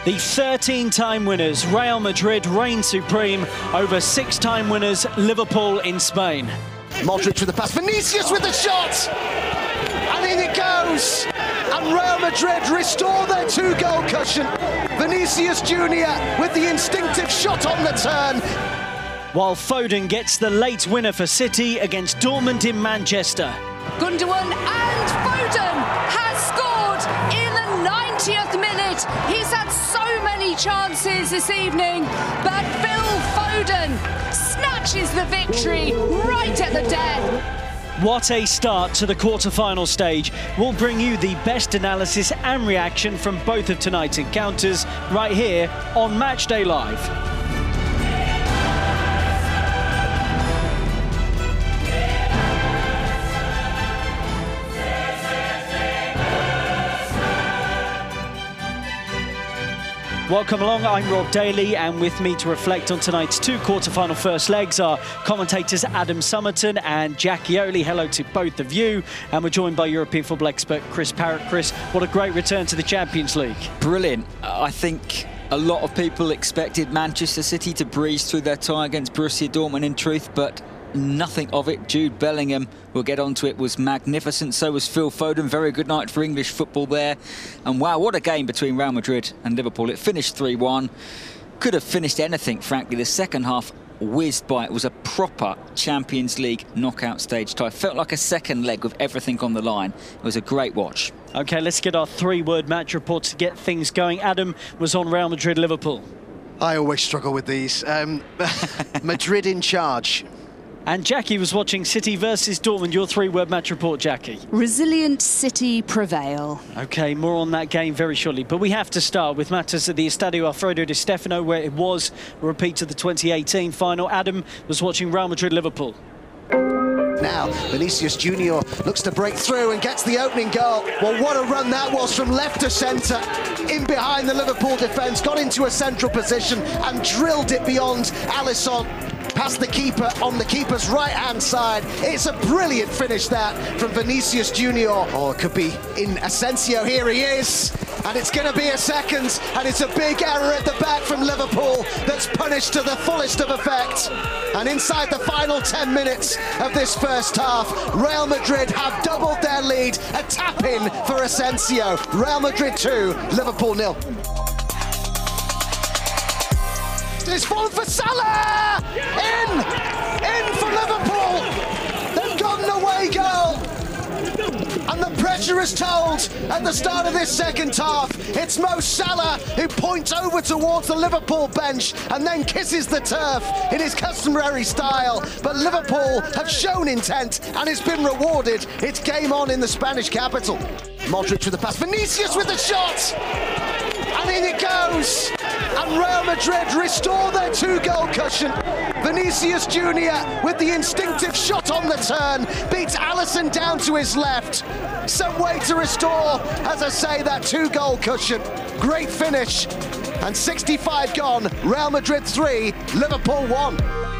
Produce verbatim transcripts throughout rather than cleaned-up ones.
The thirteen-time winners, Real Madrid, reign supreme over six-time winners, Liverpool in Spain. Modric with the pass, Vinicius with the shot! And in it goes! And Real Madrid restore their two-goal cushion. Vinicius Junior with the instinctive shot on the turn. While Foden gets the late winner for City against Dortmund in Manchester. Gundogan and Foden has scored in the ninetieth minute. He's had so many chances this evening, but Phil Foden snatches the victory right at the death. What a start to the quarter-final stage. We'll bring you the best analysis and reaction from both of tonight's encounters right here on Matchday Live. Welcome along, I'm Rob Daly, and with me to reflect on tonight's two quarter-final first legs are commentators Adam Summerton and Jack Yoli. Hello to both of you, and we're joined by European football expert Chris Parrott. Chris, what a great return to the Champions League. Brilliant. I think a lot of people expected Manchester City to breeze through their tie against Borussia Dortmund in truth, but nothing of it. Jude Bellingham, we'll get onto it, was magnificent. So was Phil Foden. Very good night for English football there. And wow, what a game between Real Madrid and Liverpool. It finished three one. Could have finished anything, frankly. The second half whizzed by. It was a proper Champions League knockout stage tie. Felt like a second leg with everything on the line. It was a great watch. OK, let's get our three-word match report to get things going. Adam was on Real Madrid-Liverpool. I always struggle with these. Um, Madrid in charge. And Jackie was watching City versus Dortmund. Your three-word match report, Jackie. Resilient City prevail. OK, more on that game very shortly. But we have to start with matters at the Estadio Alfredo Di Stefano, where it was a repeat of the twenty eighteen final. Adam was watching Real Madrid-Liverpool. Now, Vinicius Junior looks to break through and gets the opening goal. Well, what a run that was from left to centre. In behind the Liverpool defence, got into a central position and drilled it beyond Alisson. Past the keeper on the keeper's right-hand side. It's a brilliant finish, that, from Vinicius Junior. Or it could be in Asensio. Here he is. And it's going to be a second. And it's a big error at the back from Liverpool that's punished to the fullest of effect. And inside the final ten minutes of this first half, Real Madrid have doubled their lead. A tap-in for Asensio. Real Madrid two, Liverpool nil. It's fallen for Salah! In! In for Liverpool! They've got an away goal! And the pressure is told at the start of this second half. It's Mo Salah who points over towards the Liverpool bench and then kisses the turf in his customary style. But Liverpool have shown intent and it's been rewarded. It's game on in the Spanish capital. Modric with the pass, Vinicius with the shot! And in it goes! And Real Madrid restore their two-goal cushion. Vinicius Junior with the instinctive shot on the turn beats Alisson down to his left. Some way to restore, as I say, that two-goal cushion. Great finish. And sixty-five gone. Real Madrid three, Liverpool one.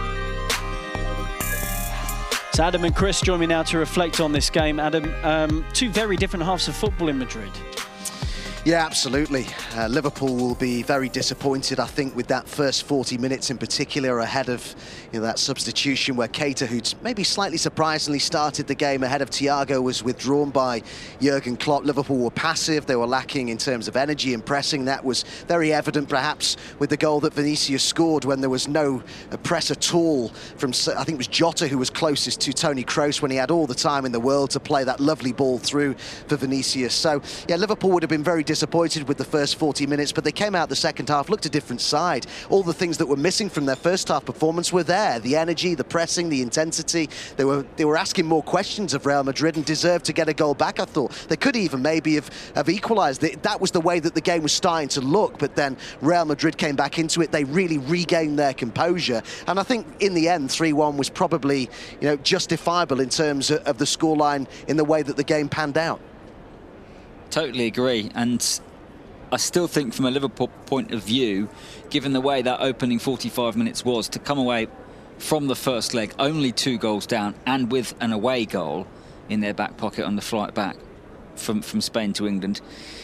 So Adam and Chris join me now to reflect on this game. Adam, um, two very different halves of football in Madrid. Yeah, absolutely. Uh, Liverpool will be very disappointed, I think, with that first forty minutes in particular, ahead of you know, that substitution where Keita, who'd maybe slightly surprisingly started the game ahead of Thiago, was withdrawn by Jurgen Klopp. Liverpool were passive. They were lacking in terms of energy and pressing. That was very evident, perhaps, with the goal that Vinicius scored when there was no uh, press at all from, I think it was Jota who was closest to Toni Kroos when he had all the time in the world to play that lovely ball through for Vinicius. So, yeah, Liverpool would have been very disappointed with the first forty minutes, but they came out the second half, looked a different side. All the things that were missing from their first half performance were there. The energy, the pressing, the intensity. They were they were asking more questions of Real Madrid and deserved to get a goal back, I thought. They could even maybe have, have equalised. That was the way that the game was starting to look, but then Real Madrid came back into it. They really regained their composure. And I think in the end, three one was probably you know, justifiable in terms of the scoreline in the way that the game panned out. Totally agree, and I still think from a Liverpool point of view, given the way that opening forty-five minutes was, to come away from the first leg only two goals down and with an away goal in their back pocket on the flight back from, from Spain to England,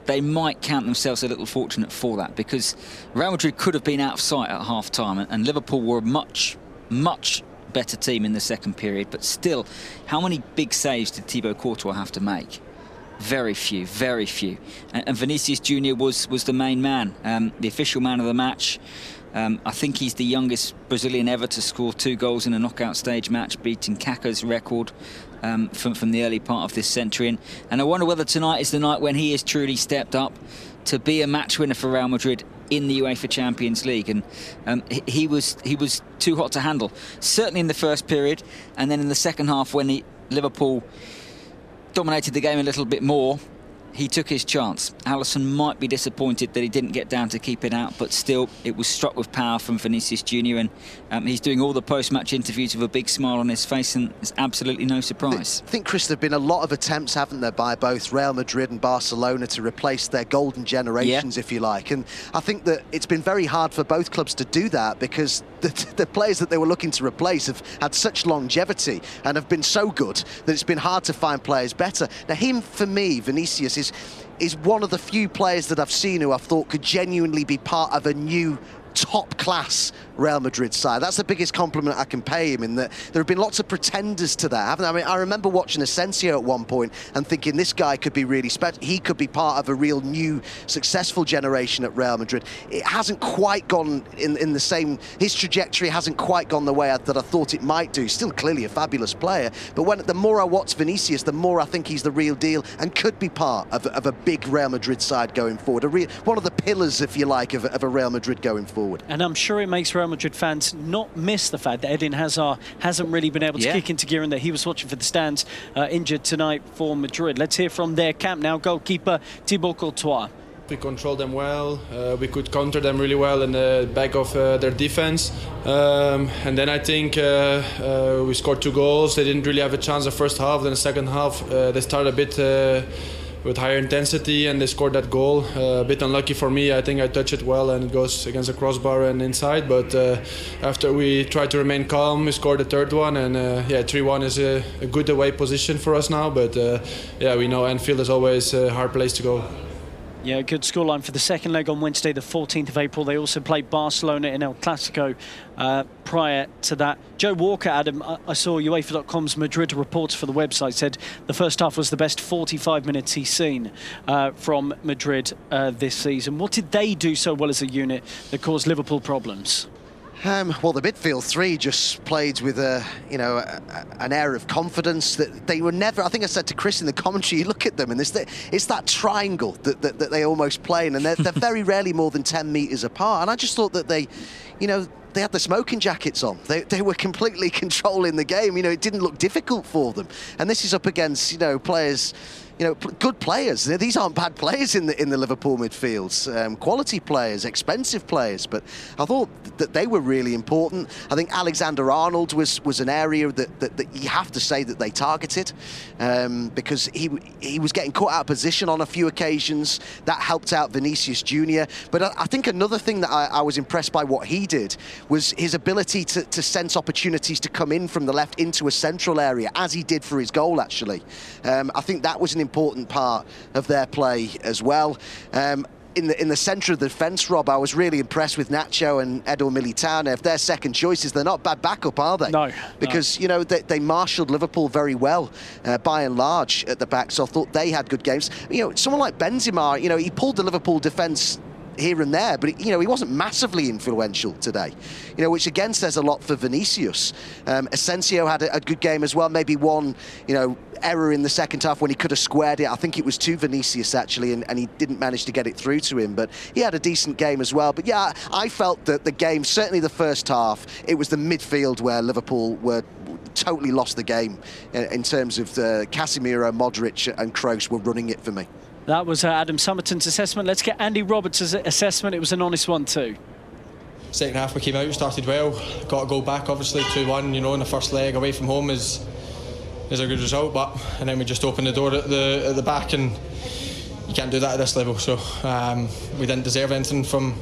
they might count themselves a little fortunate for that, because Real Madrid could have been out of sight at half-time, and, and Liverpool were a much, much better team in the second period. But still, how many big saves did Thibaut Courtois have to make? Very few, very few. And, and Vinicius Junior was, was the main man, um, the official man of the match. Um, I think he's the youngest Brazilian ever to score two goals in a knockout stage match, beating Kaká's record um, from, from the early part of this century. And, and I wonder whether tonight is the night when he has truly stepped up to be a match winner for Real Madrid in the UEFA Champions League. And um, he, he was he was too hot to handle, certainly in the first period, and then in the second half when he, Liverpool dominated the game a little bit more, he took his chance. Alisson might be disappointed that he didn't get down to keep it out, but still, it was struck with power from Vinicius Junior, and um, he's doing all the post-match interviews with a big smile on his face, and it's absolutely no surprise. I think, Chris, there have been a lot of attempts, haven't there, by both Real Madrid and Barcelona to replace their golden generations, yeah. if you like. And I think that it's been very hard for both clubs to do that, because the, the players that they were looking to replace have had such longevity and have been so good that it's been hard to find players better. Now, him, for me, Vinicius, is is one of the few players that I've seen who I've thought could genuinely be part of a new top-class Real Madrid side. That's the biggest compliment I can pay him, in that there have been lots of pretenders to that, haven't there? I mean, I remember watching Asensio at one point and thinking this guy could be really special. He could be part of a real new, successful generation at Real Madrid. It hasn't quite gone in, in the same... His trajectory hasn't quite gone the way I, that I thought it might do. Still clearly a fabulous player, but when the more I watch Vinicius, the more I think he's the real deal and could be part of, of a big Real Madrid side going forward. A real, one of the pillars, if you like, of, of a Real Madrid going forward. And I'm sure it makes Real Madrid fans not miss the fact that Eden Hazard hasn't really been able to yeah. kick into gear, and that he was watching for the stands uh, injured tonight for Madrid. Let's hear from their camp now. Goalkeeper Thibaut Courtois. We controlled them well, uh, we could counter them really well in the back of uh, their defense, um, and then I think uh, uh, we scored two goals. They didn't really have a chance the first half. Then the second half uh, they started a bit uh, with higher intensity, and they scored that goal. Uh, a bit unlucky for me. I think I touch it well and it goes against the crossbar and inside, but uh, after we tried to remain calm, we scored the third one, and uh, yeah, three one is a, a good away position for us now, but uh, yeah, we know Anfield is always a hard place to go. Yeah, good scoreline for the second leg on Wednesday, the fourteenth of April. They also played Barcelona in El Clasico uh, prior to that. Joe Walker, Adam, I, I saw UEFA dot com's Madrid reports for the website said the first half was the best forty-five minutes he's seen uh, from Madrid uh, this season. What did they do so well as a unit that caused Liverpool problems? Um, well, the midfield three just played with a, you know, a, a, an air of confidence that they were never. I think I said to Chris in the commentary, you look at them and it's, the, it's that triangle that, that, that they almost play in, and they're, they're very rarely more than ten metres apart. And I just thought that they, you know, they had the smoking jackets on. They, they were completely controlling the game. You know, it didn't look difficult for them. And this is up against, you know, players, you know, good players. These aren't bad players in the in the Liverpool midfields. Um, quality players, expensive players. But I thought that they were really important. I think Alexander-Arnold was was an area that, that, that you have to say that they targeted, um, because he he was getting caught out of position on a few occasions. That helped out Vinicius Junior But I, I think another thing that I, I was impressed by what he did was his ability to, to sense opportunities to come in from the left into a central area, as he did for his goal, actually. Um, I think that was an important part of their play as well. Um, in the in the centre of the defence, Rob, I was really impressed with Nacho and Eder Militão. If they're second choices, they're not bad backup, are they? No. Because, no. you know, they, they marshalled Liverpool very well, uh, by and large, at the back, so I thought they had good games. You know, someone like Benzema, you know, he pulled the Liverpool defence here and there, but, you know, he wasn't massively influential today, you know, which again says a lot for Vinicius. Um, Asensio had a, a good game as well, maybe one, you know, error in the second half when he could have squared it. I think it was to Vinicius, actually, and, and he didn't manage to get it through to him, but he had a decent game as well. But yeah, I felt that the game, certainly the first half, it was the midfield where Liverpool were totally lost the game in, in terms of the Casemiro, Modric and Kroos were running it for me. That was uh, Adam Summerton's assessment. Let's get Andy Roberts' assessment. It was an honest one too. Second half we came out, started well, got a goal back, obviously two one, you know, in the first leg away from home is is a good result, but and then we just opened the door at the at the back, and you can't do that at this level. So um, we didn't deserve anything from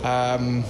um,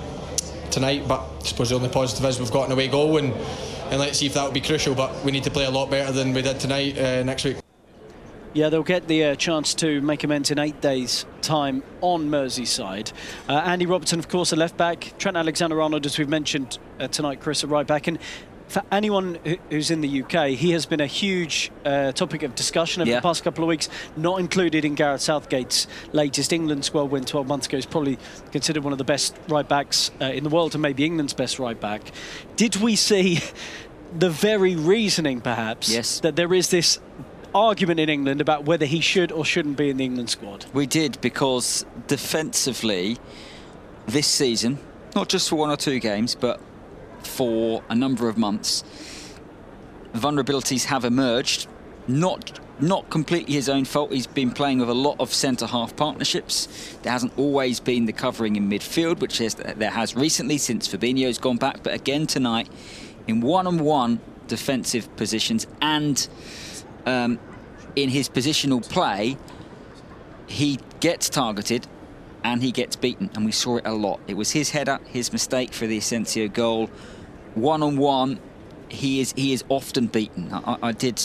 tonight, but I suppose the only positive is we've got an away goal, and, and let's see if that will be crucial, but we need to play a lot better than we did tonight uh, next week. Yeah, they'll get the uh, chance to make amends in eight days' time on Merseyside. Uh, Andy Robertson, of course, a left-back. Trent Alexander-Arnold, as we've mentioned uh, tonight, Chris, a right-back. And for anyone who's in the U K, he has been a huge uh, topic of discussion over yeah. the past couple of weeks, not included in Gareth Southgate's latest England squad win twelve months ago. He's probably considered one of the best right-backs uh, in the world, and maybe England's best right-back. Did we see the very reasoning, perhaps, yes. that there is this argument in England about whether he should or shouldn't be in the England squad? We did, because defensively this season, not just for one or two games, but for a number of months, vulnerabilities have emerged. Not not completely his own fault. He's been playing with a lot of centre-half partnerships. There hasn't always been the covering in midfield, which is, there has recently since Fabinho's gone back. But again tonight, in one-on-one defensive positions and um, in his positional play, he gets targeted and he gets beaten, and we saw it a lot. It was his header, his mistake for the Asensio goal. One-on-one, he is he is often beaten. I, I did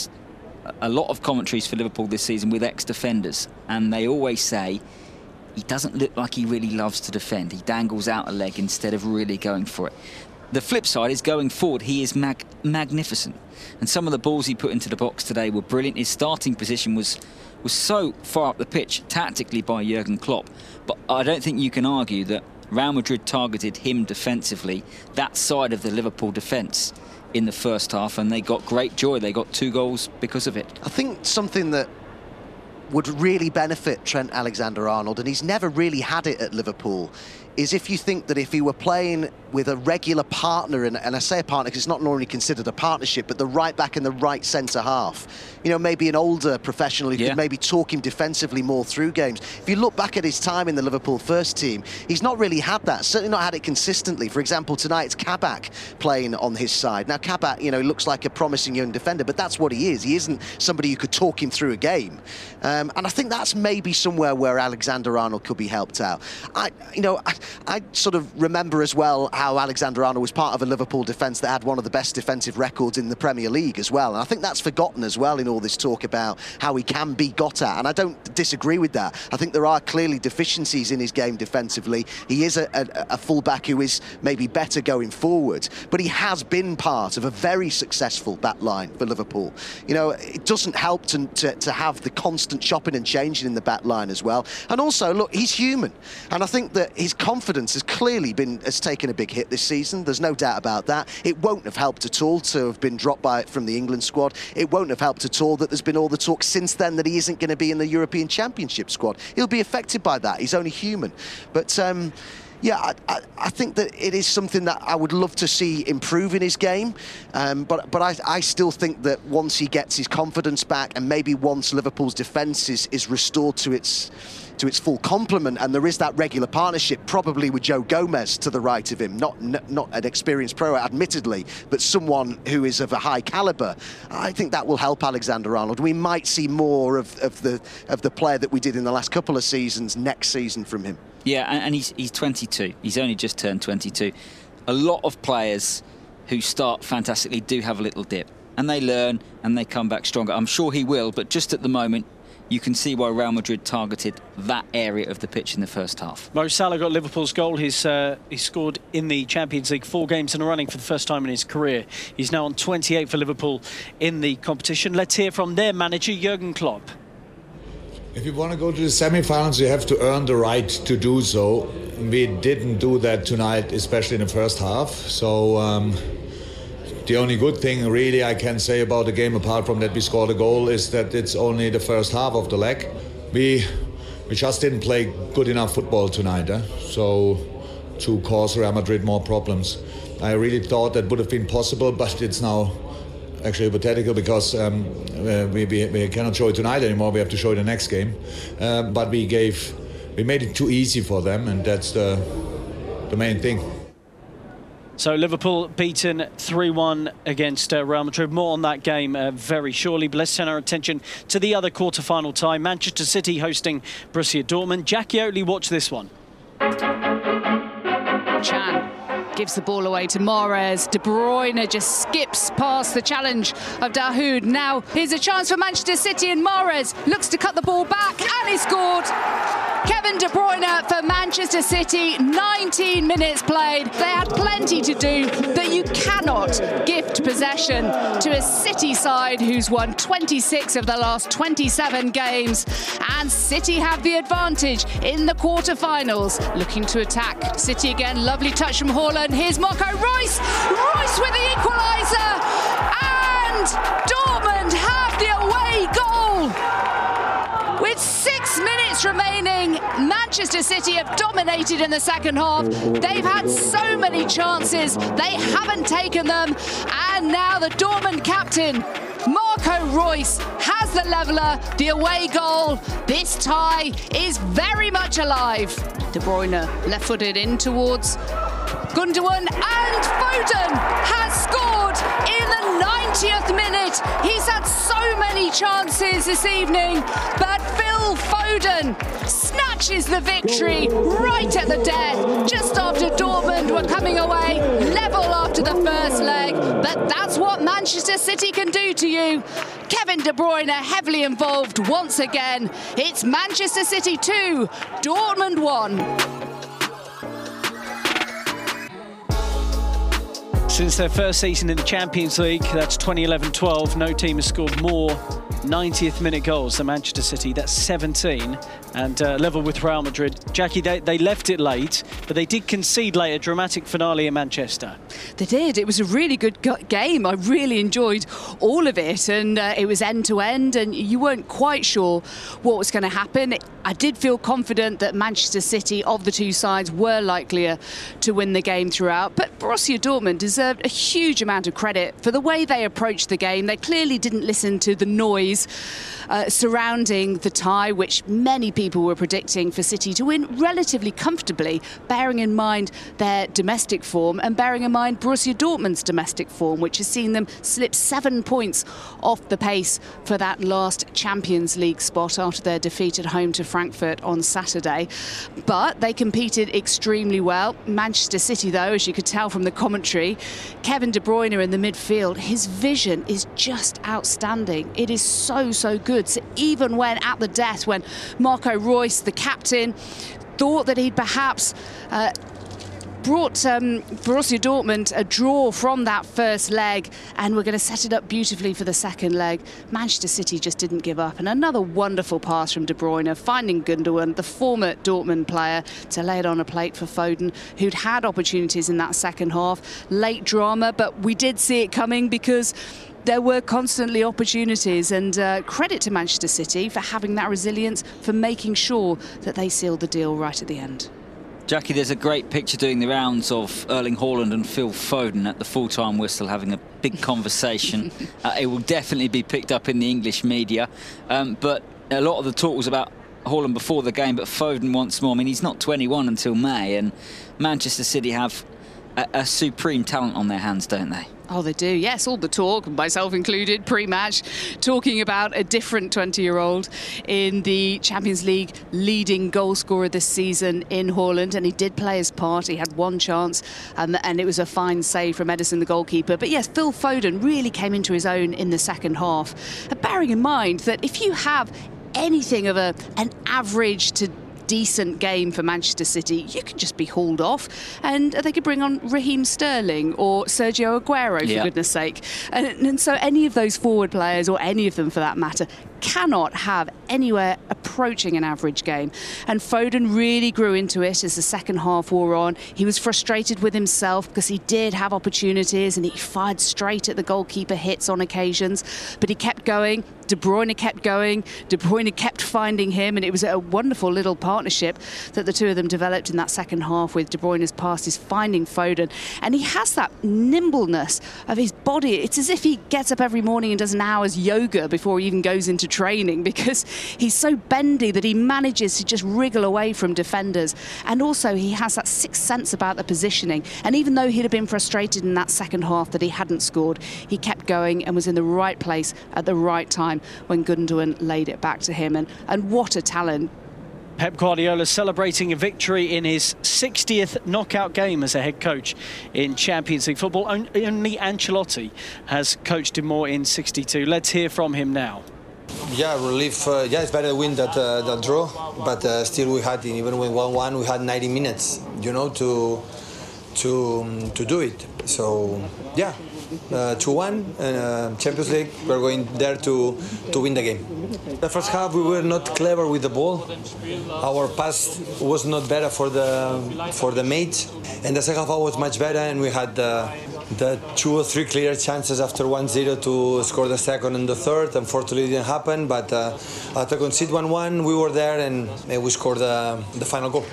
a lot of commentaries for Liverpool this season with ex-defenders, and they always say he doesn't look like he really loves to defend. He dangles out a leg instead of really going for it. The flip side is going forward, he is mag magnificent. And some of the balls he put into the box today were brilliant. His starting position was was so far up the pitch tactically by Jurgen Klopp. But I don't think you can argue that Real Madrid targeted him defensively, that side of the Liverpool defence, in the first half, and they got great joy. They got two goals because of it. I think something that would really benefit Trent Alexander-Arnold, and he's never really had it at Liverpool, is if you think that if he were playing with a regular partner, and, and I say a partner because it's not normally considered a partnership, but the right back and the right centre-half, you know, maybe an older professional who yeah. could maybe talk him defensively more through games. If you look back at his time in the Liverpool first team, he's not really had that, certainly not had it consistently. For example, tonight it's Kabak playing on his side. Now, Kabak, you know, looks like a promising young defender, but that's what he is. He isn't somebody who could talk him through a game. Um, and I think that's maybe somewhere where Alexander-Arnold could be helped out. I, you know, I, I sort of remember as well how Alexander-Arnold was part of a Liverpool defence that had one of the best defensive records in the Premier League as well. And I think that's forgotten as well in all this talk about how he can be got at. And I don't disagree with that. I think there are clearly deficiencies in his game defensively. He is a, a, a fullback who is maybe better going forward, but he has been part of a very successful back line for Liverpool. You know, it doesn't help to, to, to have the constant chopping and changing in the back line as well. And also, look, he's human. And I think that his confidence has clearly been has taken a big hit this season. There's no doubt about that. It won't have helped at all to have been dropped by from the England squad. It won't have helped at all that there's been all the talk since then that he isn't going to be in the European Championship squad. He'll be affected by that. He's only human. But um, yeah, I, I, I think that it is something that I would love to see improve in his game. Um, but but I, I still think that once he gets his confidence back, and maybe once Liverpool's defence is, is restored to its to its full complement, and there is that regular partnership, probably with Joe Gomez to the right of him, not not an experienced pro, admittedly, but someone who is of a high calibre. I think that will help Alexander-Arnold. We might see more of, of the of the player that we did in the last couple of seasons next season from him. Yeah, and he's he's twenty-two. He's only just turned twenty-two. A lot of players who start fantastically do have a little dip, and they learn and they come back stronger. I'm sure he will, but just at the moment, you can see why Real Madrid targeted that area of the pitch in the first half. Mo Salah got Liverpool's goal. He's, uh, he scored in the Champions League four games in a running for the first time in his career. He's now on twenty-eight for Liverpool in the competition. Let's hear from their manager, Jurgen Klopp. If you want to go to the semi-finals, you have to earn the right to do so. We didn't do that tonight, especially in the first half. So um, the only good thing really I can say about the game, apart from that we scored a goal, is that it's only the first half of the leg. We we just didn't play good enough football tonight, eh? So to cause Real Madrid more problems. I really thought that would have been possible, but it's now actually hypothetical, because um, uh, we, we, we cannot show it tonight anymore. We have to show it the next game. Uh, but we gave, we made it too easy for them, and that's the the main thing. So Liverpool beaten three one against uh, Real Madrid. More on that game uh, very shortly. But let's turn our attention to the other quarter-final tie. Manchester City hosting Borussia Dortmund. Jackie Oatley, watch this one. Chan gives the ball away to Mahrez. De Bruyne just skips past the challenge of Dahoud. Now here's a chance for Manchester City, and Mahrez looks to cut the ball back, and he scored. Kevin De Bruyne for Manchester City, nineteen minutes played. They had plenty to do, but you cannot gift possession to a City side who's won twenty-six of the last twenty-seven games. And City have the advantage in the quarter-finals. Looking to attack City again. Lovely touch from Haaland. Here's Marco Reus. Reus with the equaliser. And Dortmund have the away goal. With six minutes remaining, Manchester City have dominated in the second half. They've had so many chances. They haven't taken them. And now the Dortmund captain, Marco Reus, has the leveller, the away goal. This tie is very much alive. De Bruyne left-footed in towards Gundogan, and Foden has scored in the ninetieth minute. He's had so many chances this evening, but Phil Foden snatches the victory right at the death, just after Dortmund were coming away level after the first leg. But that's what Manchester City can do to you. Kevin De Bruyne heavily involved once again. It's Manchester City two, Dortmund one. Since their first season in the Champions League, that's twenty eleven twelve, no team has scored more ninetieth minute goals than Manchester City. That's seventeen, and uh, level with Real Madrid. Jackie, they, they left it late, but they did concede late, a dramatic finale in Manchester. They did. It was a really good game. I really enjoyed all of it, and uh, it was end to end, and you weren't quite sure what was going to happen. I did feel confident that Manchester City, of the two sides, were likelier to win the game throughout, but Borussia Dortmund deserved a huge amount of credit for the way they approached the game. They clearly didn't listen to the noise uh, surrounding the tie, which many people were predicting for City to win relatively comfortably, bearing in mind their domestic form and bearing in mind Borussia Dortmund's domestic form, which has seen them slip seven points off the pace for that last Champions League spot after their defeat at home to Frankfurt on Saturday. But they competed extremely well. Manchester City, though, as you could tell from the commentary, Kevin De Bruyne in the midfield, his vision is just outstanding. It is so, so good. So even when at the death, when Marco Reus, the captain, thought that he'd perhaps uh, brought um, Borussia Dortmund a draw from that first leg, and we're going to set it up beautifully for the second leg, Manchester City just didn't give up. And another wonderful pass from De Bruyne, finding Gundogan, the former Dortmund player, to lay it on a plate for Foden, who'd had opportunities in that second half. Late drama, but we did see it coming because there were constantly opportunities, and uh, credit to Manchester City for having that resilience, for making sure that they sealed the deal right at the end. Jackie, there's a great picture doing the rounds of Erling Haaland and Phil Foden at the full-time whistle having a big conversation. uh, it will definitely be picked up in the English media, um, but a lot of the talk was about Haaland before the game, but Foden once more. I mean, he's not twenty-one until May, and Manchester City have a, a supreme talent on their hands, don't they? Oh, they do, yes. All the talk, myself included, pre-match, talking about a different twenty-year-old in the Champions League leading goal scorer this season in Haaland, and he did play his part. He had one chance, um, and it was a fine save from Ederson, the goalkeeper. But yes, Phil Foden really came into his own in the second half. And bearing in mind that if you have anything of a an average to decent game for Manchester City, you could just be hauled off, and they could bring on Raheem Sterling or Sergio Aguero, for yeah. goodness sake. And, and so any of those forward players, or any of them for that matter, cannot have anywhere approaching an average game. And Foden really grew into it as the second half wore on. He was frustrated with himself because he did have opportunities and he fired straight at the goalkeeper, hits on occasions, but he kept going. De Bruyne kept going. De Bruyne kept finding him, and it was a wonderful little partnership that the two of them developed in that second half, with De Bruyne's passes finding Foden. And he has that nimbleness of his body. It's as if he gets up every morning and does an hour's yoga before he even goes into training, because he's so bendy that he manages to just wriggle away from defenders. And also he has that sixth sense about the positioning. And even though he'd have been frustrated in that second half that he hadn't scored, he kept going and was in the right place at the right time when Gundogan laid it back to him. And, and what a talent Pep Guardiola celebrating a victory in his sixtieth knockout game as a head coach in Champions League football. Only Ancelotti has coached him more in sixty-two. Let's hear from him now. Yeah, relief. Uh, yeah, it's better to win than uh, than draw, but uh, still we had, even when one one, we had ninety minutes, you know, to to um, to do it. So yeah, uh, two one, uh, Champions League. We're going there to to win the game. The first half we were not clever with the ball. Our pass was not better for the for the mates, and the second half was much better, and we had the, the two or three clear chances after one zero to score the second and the third. Unfortunately, it didn't happen, but uh, after concede one one, we were there and uh, we scored the, the final goal.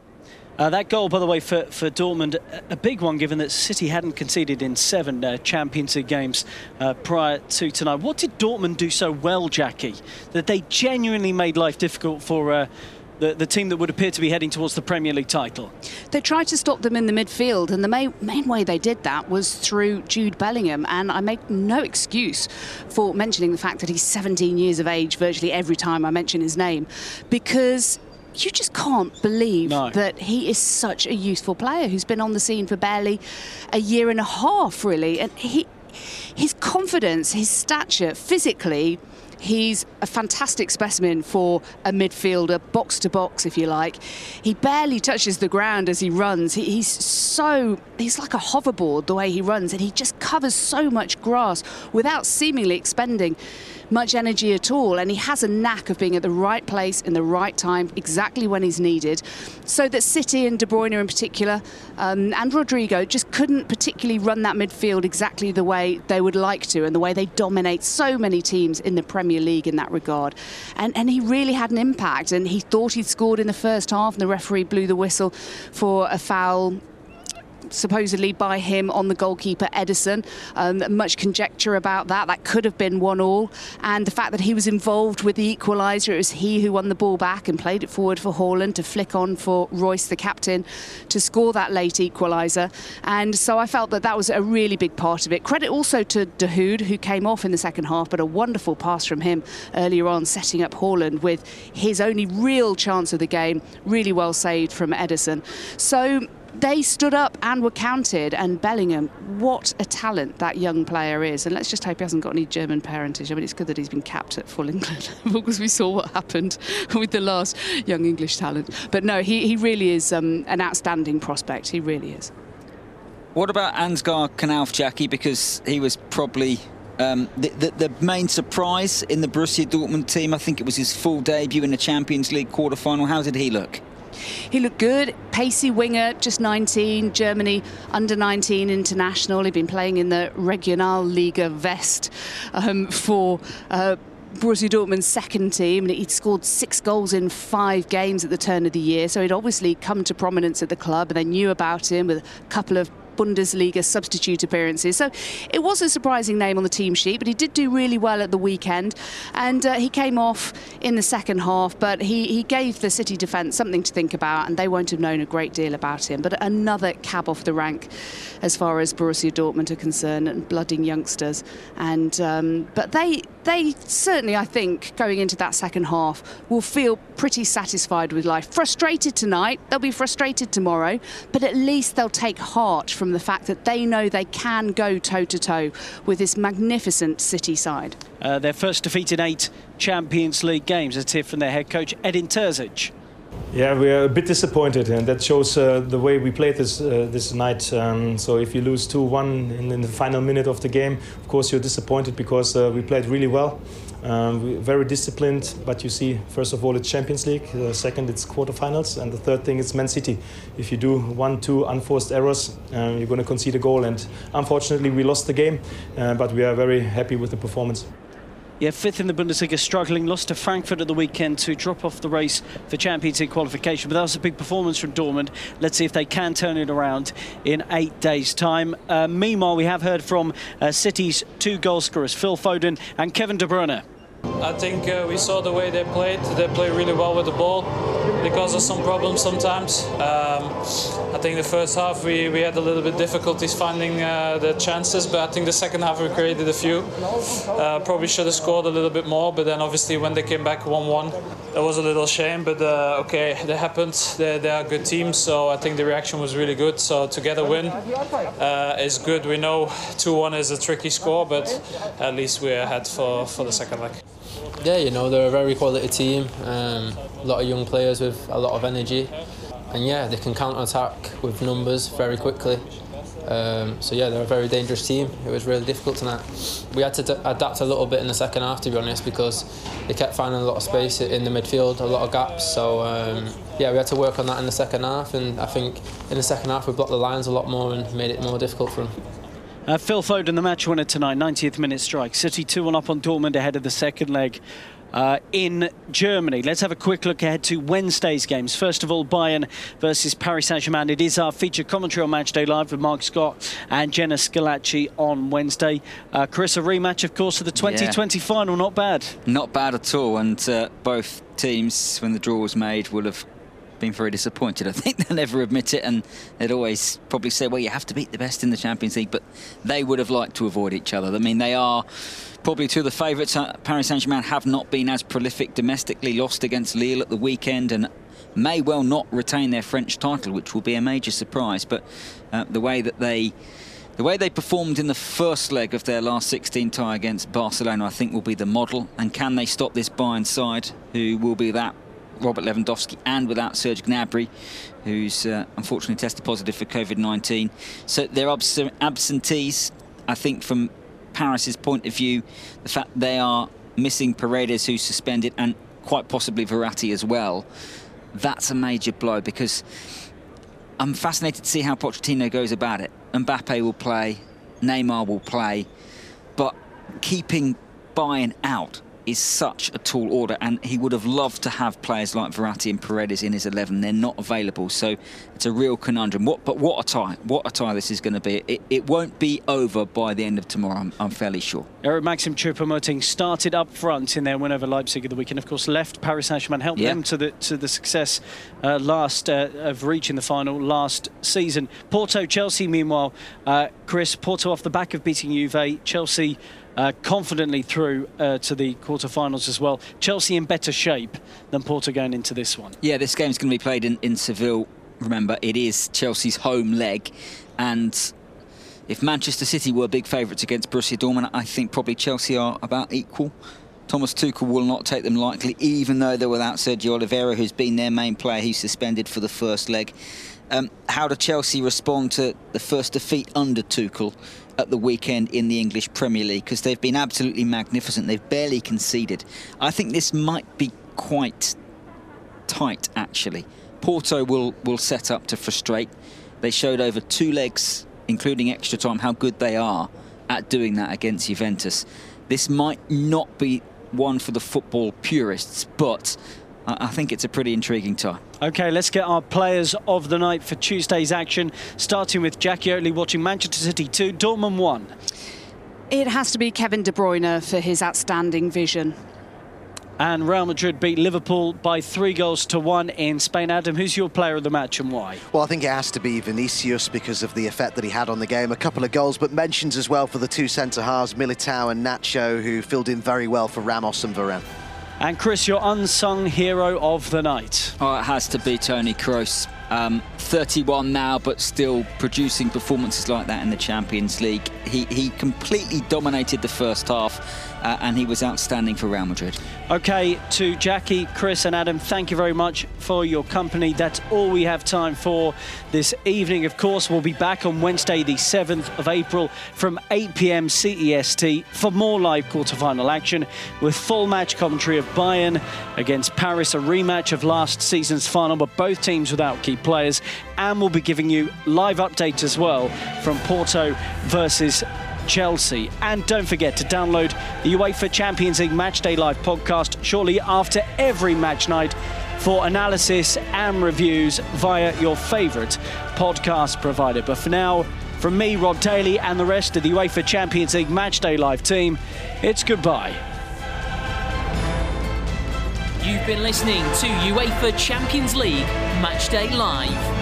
Uh, that goal, by the way, for, for Dortmund, a big one, given that City hadn't conceded in seven uh, Champions League games uh, prior to tonight. What did Dortmund do so well, Jackie, that they genuinely made life difficult for uh, the, the team that would appear to be heading towards the Premier League title? They tried to stop them in the midfield, and the main, main way they did that was through Jude Bellingham. And I make no excuse for mentioning the fact that he's seventeen years of age virtually every time I mention his name, because you just can't believe no. that he is such a youthful player who's been on the scene for barely a year and a half, really. And he, his confidence, his stature, physically, he's a fantastic specimen for a midfielder, box to box, if you like. He barely touches the ground as he runs. He, he's so, he's like a hoverboard the way he runs, and he just covers so much grass without seemingly expending much energy at all. And he has a knack of being at the right place in the right time, exactly when he's needed. So that City and De Bruyne in particular, um, and Rodrigo just couldn't particularly run that midfield exactly the way they would like to, and the way they dominate so many teams in the Premier League in that regard. And, and he really had an impact, and he thought he'd scored in the first half, and the referee blew the whistle for a foul supposedly by him on the goalkeeper Ederson. Um, much conjecture about that. That could have been one all. And the fact that he was involved with the equaliser, it was he who won the ball back and played it forward for Haaland to flick on for Royce, the captain, to score that late equaliser. And so I felt that that was a really big part of it. Credit also to De Hood, who came off in the second half, but a wonderful pass from him earlier on, setting up Haaland with his only real chance of the game. Really well saved from Ederson. So they stood up and were counted, and Bellingham, what a talent that young player is. And let's just hope he hasn't got any German parentage. I mean, it's good that he's been capped at full England because we saw what happened with the last young English talent. But no, he, he really is um, an outstanding prospect. He really is. What about Ansgar Knauf, Jackie? Because he was probably Um, the, the, the main surprise in the Borussia Dortmund team. I think it was his full debut in the Champions League quarter-final. How did he look? He looked good. Pacey winger, just nineteen, Germany under nineteen international. He'd been playing in the Regionalliga West um, for Uh, Borussia Dortmund's second team, and he'd scored six goals in five games at the turn of the year, so he'd obviously come to prominence at the club, and they knew about him with a couple of Bundesliga substitute appearances. So it was a surprising name on the team sheet, but he did do really well at the weekend, and uh, he came off in the second half, but he, he gave the City defence something to think about, and they won't have known a great deal about him. But another cab off the rank as far as Borussia Dortmund are concerned, and blooding youngsters. And um, but they they certainly, I think, going into that second half, will feel pretty satisfied with life. Frustrated tonight, they'll be frustrated tomorrow, but at least they'll take heart from the fact that they know they can go toe-to-toe with this magnificent City side. Uh, their first defeat in eight Champions League games. Let's hear from their head coach, Edin Terzic. Yeah, we are a bit disappointed, and that shows uh, the way we played this uh, this night. Um, so if you lose two one in, in the final minute of the game, of course you're disappointed, because uh, we played really well. Um, we're very disciplined, but you see, first of all, it's Champions League, uh, second it's quarterfinals, and the third thing is Man City. If you do one, two unforced errors, um, you're going to concede a goal, and unfortunately we lost the game, uh, but we are very happy with the performance. Yeah, fifth in the Bundesliga, struggling, lost to Frankfurt at the weekend to drop off the race for Champions League qualification. But that was a big performance from Dortmund. Let's see if they can turn it around in eight days' time. Uh, meanwhile, we have heard from uh, City's two goal scorers, Phil Foden and Kevin De Bruyne. I think uh, we saw the way they played. They played really well with the ball. because of some problems sometimes. Um, I think the first half we, we had a little bit difficulties finding uh, the chances, but I think the second half we created a few. Uh, probably should have scored a little bit more, but then obviously when they came back one one, it was a little shame, but uh, okay, that happened. They, they are a good team, so I think the reaction was really good. So to get a win uh, is good. We know two one is a tricky score, but at least we're ahead for, for the second leg. Yeah, you know, they're a very quality team, um, a lot of young players with a lot of energy, and yeah, they can counter-attack with numbers very quickly. Um, so yeah, they're a very dangerous team. It was really difficult tonight. We had to d adapt a little bit in the second half, to be honest, because they kept finding a lot of space in the midfield, a lot of gaps. So um, yeah, we had to work on that in the second half, and I think in the second half we blocked the lines a lot more and made it more difficult for them. Uh, Phil Foden, the match winner tonight, ninetieth minute strike. City two one up on Dortmund ahead of the second leg uh, in Germany. Let's have a quick look ahead to Wednesday's games. First of all, Bayern versus Paris Saint-Germain. It is our featured commentary on Matchday Live with Mark Scott and Jenna Scalacci on Wednesday. Uh, Chris, a rematch, of course, of the twenty twenty yeah. final. Not bad. Not bad at all. And uh, both teams, when the draw was made, will have been very disappointed. I think they'll never admit it, and they'd always probably say, well, you have to beat the best in the Champions League, but they would have liked to avoid each other. I mean, they are probably two of the favourites. Paris Saint-Germain have not been as prolific domestically, lost against Lille at the weekend, and may well not retain their French title, which will be a major surprise. But uh, the way that they the way they performed in the first leg of their last sixteen tie against Barcelona, I think will be the model. And can they stop this Bayern side, who will be that Robert Lewandowski, and without Serge Gnabry, who's uh, unfortunately tested positive for COVID nineteen. So they're abs absentees. I think from Paris's point of view, the fact they are missing Paredes, who's suspended, and quite possibly Verratti as well, that's a major blow, because I'm fascinated to see how Pochettino goes about it. Mbappe will play, Neymar will play, but keeping Bayern out is such a tall order, and he would have loved to have players like Verratti and Paredes in his eleven. They're not available, so it's a real conundrum. What, but what a tie, what a tie this is going to be. It, it won't be over by the end of tomorrow, I'm, I'm fairly sure. Eric Maxim Choupo-Moting started up front in their win over Leipzig at the weekend. Of course, left Paris Saint-Germain, helped yeah. them to the to the success uh, last uh, of reaching the final last season. Porto, Chelsea, meanwhile, uh, Chris, Porto off the back of beating Juve, Chelsea Uh, confidently through uh, to the quarter-finals as well. Chelsea in better shape than Porto going into this one. Yeah, this game's going to be played in, in Seville. Remember, it is Chelsea's home leg. And if Manchester City were big favourites against Borussia Dortmund, I think probably Chelsea are about equal. Thomas Tuchel will not take them lightly, even though they're without Sergio Oliveira, who's been their main player. He's suspended for the first leg. Um, how do Chelsea respond to the first defeat under Tuchel at the weekend in the English Premier League? Because they've been absolutely magnificent. They've barely conceded. I think this might be quite tight, actually. Porto will, will set up to frustrate. They showed over two legs, including extra time, how good they are at doing that against Juventus. This might not be one for the football purists, but I think it's a pretty intriguing tie. OK, let's get our players of the night for Tuesday's action, starting with Jackie Oatley watching Manchester City two, Dortmund one. It has to be Kevin De Bruyne for his outstanding vision. And Real Madrid beat Liverpool by three goals to one in Spain. Adam, who's your player of the match and why? Well, I think it has to be Vinicius because of the effect that he had on the game. A couple of goals, but mentions as well for the two centre-halves, Militao and Nacho, who filled in very well for Ramos and Varane. And Chris, your unsung hero of the night. Oh, it has to be Toni Kroos. Um, thirty-one now, but still producing performances like that in the Champions League. He, he completely dominated the first half, uh, and he was outstanding for Real Madrid. OK, to Jackie, Chris and Adam, thank you very much for your company. That's all we have time for this evening. Of course, we'll be back on Wednesday, the seventh of April from eight p m C E S T for more live quarter-final action with full match commentary of Bayern against Paris, a rematch of last season's final, but both teams without key players. And we'll be giving you live updates as well from Porto versus Chelsea. And don't forget to download the UEFA Champions League Matchday Live podcast shortly after every match night for analysis and reviews via your favourite podcast provider. But for now, from me, Rod Daly, and the rest of the UEFA Champions League Matchday Live team, it's goodbye. You've been listening to UEFA Champions League Matchday Live.